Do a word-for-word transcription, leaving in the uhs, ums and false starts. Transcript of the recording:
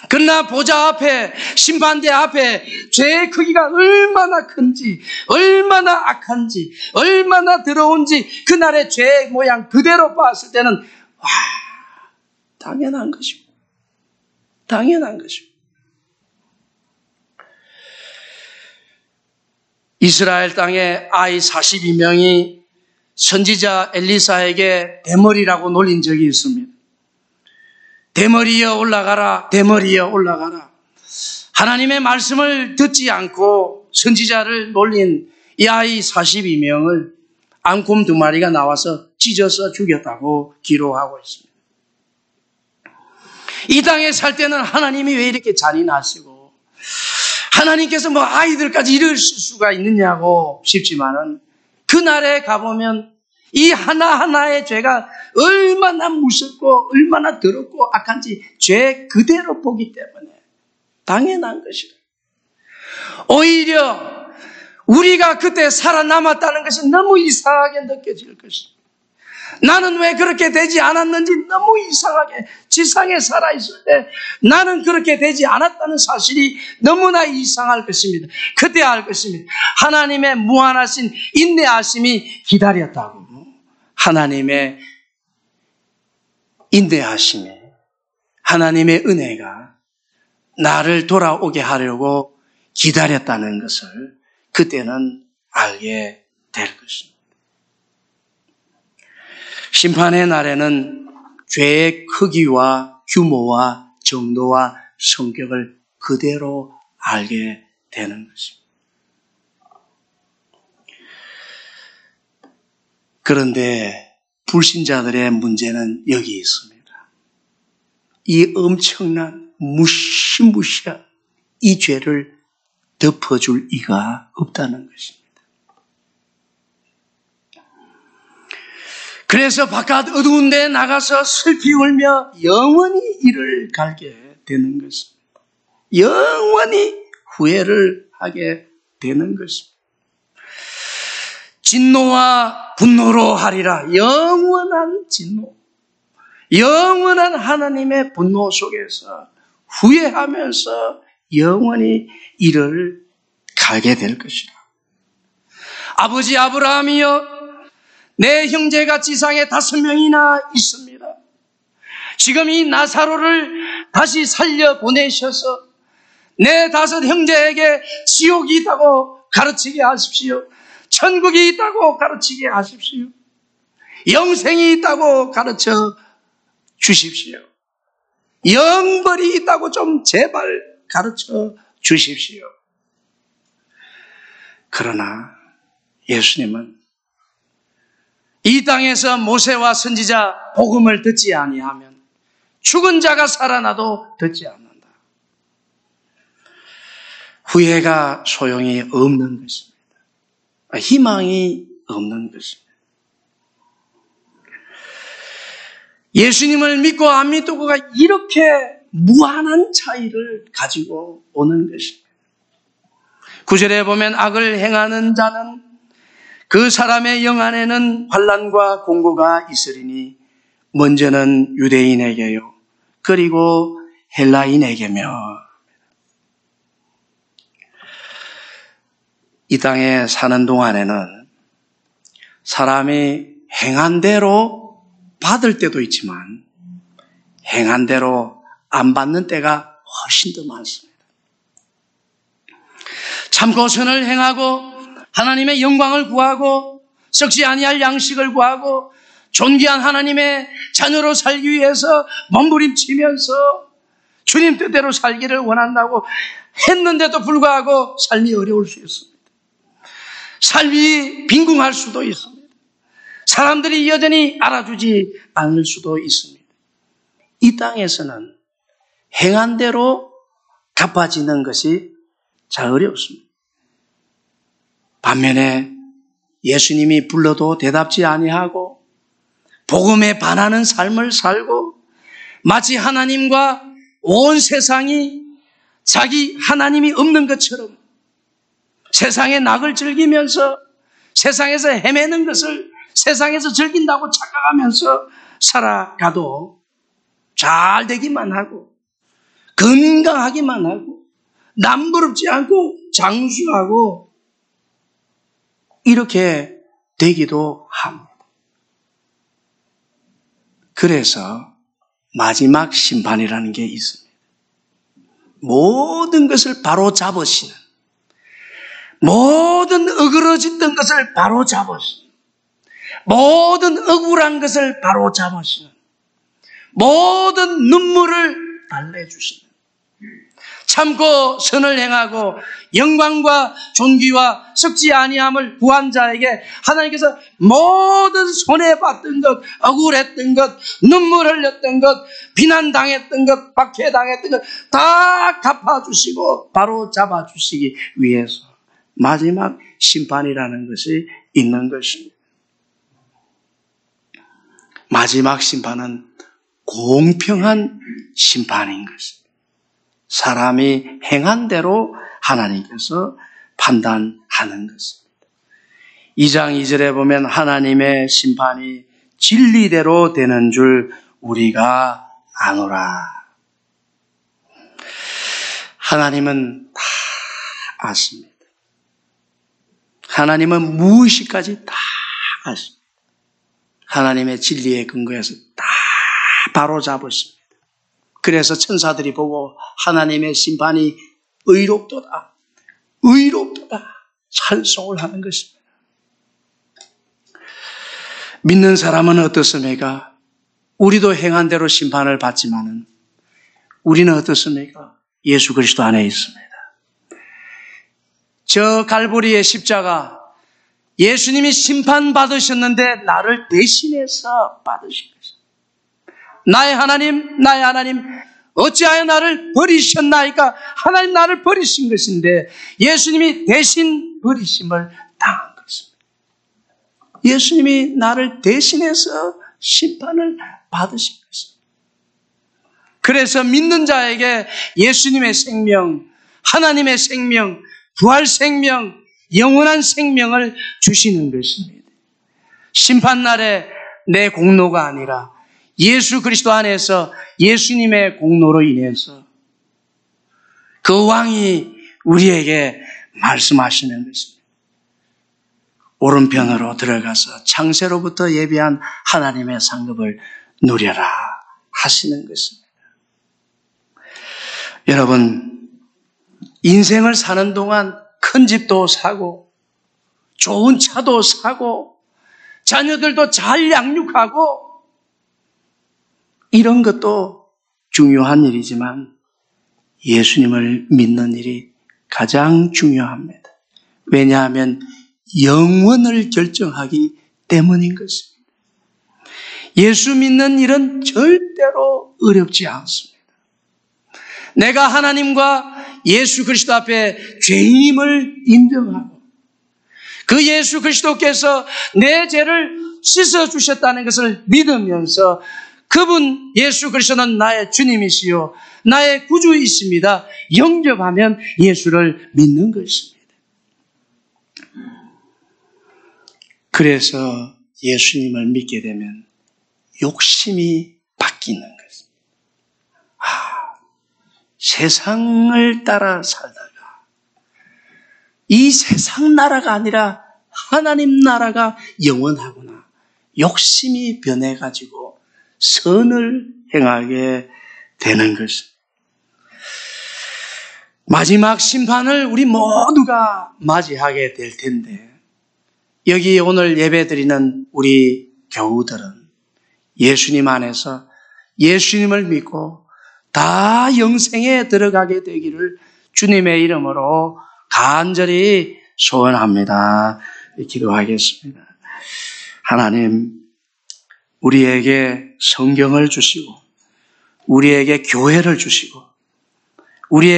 그러나 보좌 앞에, 심판대 앞에 죄의 크기가 얼마나 큰지, 얼마나 악한지, 얼마나 더러운지 그날의 죄의 모양 그대로 봤을 때는 와, 당연한 것이고 당연한 것이고 이스라엘 땅에 아이 사십이 명이 선지자 엘리사에게 대머리라고 놀린 적이 있습니다. 대머리여 올라가라, 대머리여 올라가라. 하나님의 말씀을 듣지 않고 선지자를 놀린 이 아이 사십이 명을 앙콤 두 마리가 나와서 찢어서 죽였다고 기록하고 있습니다. 이 땅에 살 때는 하나님이 왜 이렇게 잔인하시고 하나님께서 뭐 아이들까지 이러실 수가 있느냐고 싶지만은 그날에 가보면 이 하나하나의 죄가 얼마나 무섭고 얼마나 더럽고 악한지 죄 그대로 보기 때문에 당연한 것이다. 오히려 우리가 그때 살아남았다는 것이 너무 이상하게 느껴질 것이다. 나는 왜 그렇게 되지 않았는지 너무 이상하게 지상에 살아있을 때 나는 그렇게 되지 않았다는 사실이 너무나 이상할 것입니다. 그때 알 것입니다. 하나님의 무한하신 인내하심이 기다렸다고. 하나님의 인내하심이, 하나님의 은혜가 나를 돌아오게 하려고 기다렸다는 것을 그때는 알게 될 것입니다. 심판의 날에는 죄의 크기와 규모와 정도와 성격을 그대로 알게 되는 것입니다. 그런데 불신자들의 문제는 여기 있습니다. 이 엄청난 무시무시한 이 죄를 덮어줄 이가 없다는 것입니다. 그래서 바깥 어두운 데에 나가서 슬피 울며 영원히 이를 갈게 되는 것입니다. 영원히 후회를 하게 되는 것입니다. 진노와 분노로 하리라. 영원한 진노, 영원한 하나님의 분노 속에서 후회하면서 영원히 이를 가게 될 것이라. 아버지 아브라함이여, 내 형제가 지상에 다섯 명이나 있습니다. 지금 이 나사로를 다시 살려 보내셔서 내 다섯 형제에게 지옥이 있다고 가르치게 하십시오. 천국이 있다고 가르치게 하십시오. 영생이 있다고 가르쳐 주십시오. 영벌이 있다고 좀 제발 가르쳐 주십시오. 그러나 예수님은 이 땅에서 모세와 선지자 복음을 듣지 아니하면 죽은 자가 살아나도 듣지 않는다. 후회가 소용이 없는 것입니다. 희망이 없는 것입니다. 예수님을 믿고 안 믿고가 이렇게 무한한 차이를 가지고 오는 것입니다. 구절에 보면 악을 행하는 자는 그 사람의 영 안에는 환난과 공고가 있으리니 먼저는 유대인에게요, 그리고 헬라인에게며. 이 땅에 사는 동안에는 사람이 행한 대로 받을 때도 있지만 행한 대로 안 받는 때가 훨씬 더 많습니다. 참고 선을 행하고 하나님의 영광을 구하고 썩지 아니할 양식을 구하고 존귀한 하나님의 자녀로 살기 위해서 몸부림치면서 주님 뜻대로 살기를 원한다고 했는데도 불구하고 삶이 어려울 수 있습니다. 삶이 빈궁할 수도 있습니다. 사람들이 여전히 알아주지 않을 수도 있습니다. 이 땅에서는 행한 대로 갚아지는 것이 잘 어렵습니다. 반면에 예수님이 불러도 대답지 아니하고 복음에 반하는 삶을 살고 마치 하나님과 온 세상이 자기 하나님이 없는 것처럼 세상의 낙을 즐기면서 세상에서 헤매는 것을 세상에서 즐긴다고 착각하면서 살아가도 잘 되기만 하고 건강하기만 하고 남부럽지 않고 장수하고 이렇게 되기도 합니다. 그래서 마지막 심판이라는 게 있습니다. 모든 것을 바로 잡으시는, 모든 어그러졌던 것을 바로 잡으시는, 모든 억울한 것을 바로 잡으시는, 모든 눈물을 달래주시는, 참고 선을 행하고 영광과 존귀와 썩지 아니함을 구한 자에게 하나님께서 모든 손해봤던 것, 억울했던 것, 눈물 흘렸던 것, 비난당했던 것, 박해당했던 것 다 갚아주시고 바로 잡아주시기 위해서 마지막 심판이라는 것이 있는 것입니다. 마지막 심판은 공평한 심판인 것입니다. 사람이 행한 대로 하나님께서 판단하는 것입니다. 이 장 이 절에 보면 하나님의 심판이 진리대로 되는 줄 우리가 아노라. 하나님은 다 아십니다. 하나님은 무엇이까지 다 아십니다. 하나님의 진리에 근거해서 다 바로잡으십니다. 그래서 천사들이 보고 하나님의 심판이 의롭도다, 의롭도다 찬송을 하는 것입니다. 믿는 사람은 어떻습니까? 우리도 행한 대로 심판을 받지만은 우리는 어떻습니까? 예수 그리스도 안에 있습니다. 저 갈보리의 십자가, 예수님이 심판받으셨는데 나를 대신해서 받으신 것입니다. 나의 하나님, 나의 하나님, 어찌하여 나를 버리셨나이까? 하나님 나를 버리신 것인데 예수님이 대신 버리심을 당한 것입니다. 예수님이 나를 대신해서 심판을 받으신 것입니다. 그래서 믿는 자에게 예수님의 생명, 하나님의 생명, 부활 생명, 영원한 생명을 주시는 것입니다. 심판날에 내 공로가 아니라 예수 그리스도 안에서 예수님의 공로로 인해서 그 왕이 우리에게 말씀하시는 것입니다. 오른편으로 들어가서 창세로부터 예비한 하나님의 상급을 누려라 하시는 것입니다. 여러분, 인생을 사는 동안 큰 집도 사고 좋은 차도 사고 자녀들도 잘 양육하고 이런 것도 중요한 일이지만 예수님을 믿는 일이 가장 중요합니다. 왜냐하면 영원을 결정하기 때문인 것입니다. 예수 믿는 일은 절대로 어렵지 않습니다. 내가 하나님과 예수 그리스도 앞에 죄인임을 인정하고 그 예수 그리스도께서 내 죄를 씻어주셨다는 것을 믿으면서 그분 예수 그리스도는 나의 주님이시요 나의 구주이십니다. 영접하면 예수를 믿는 것입니다. 그래서 예수님을 믿게 되면 욕심이 바뀌는 것입니다. 아, 세상을 따라 살다가 이 세상 나라가 아니라 하나님 나라가 영원하구나. 욕심이 변해가지고 선을 행하게 되는 것입니다. 마지막 심판을 우리 모두가 맞이하게 될 텐데 여기 오늘 예배드리는 우리 교우들은 예수님 안에서 예수님을 믿고 다 영생에 들어가게 되기를 주님의 이름으로 간절히 소원합니다. 기도하겠습니다. 하나님, 우리에게 성경을 주시고 우리에게 교회를 주시고 우리의